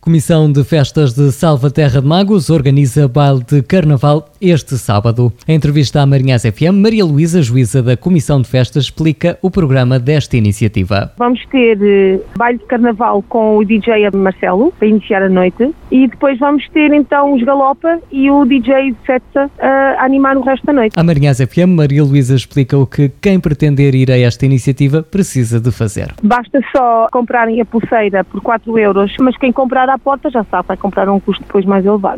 Comissão de Festas de Salvaterra de Magos organiza baile de carnaval este sábado. Em entrevista à Marinhas FM, Maria Luísa, juíza da Comissão de Festas, explica o programa desta iniciativa. Vamos ter baile de carnaval com o DJ Marcelo, para iniciar a noite, e depois vamos ter então os Galopa e o DJ Fetsa a animar o resto da noite. À Marinhas FM, Maria Luísa explica o que quem pretender ir a esta iniciativa precisa de fazer. Basta só comprarem a pulseira por 4€, mas quem comprar à porta já sabe, vai comprar a um custo depois mais elevado.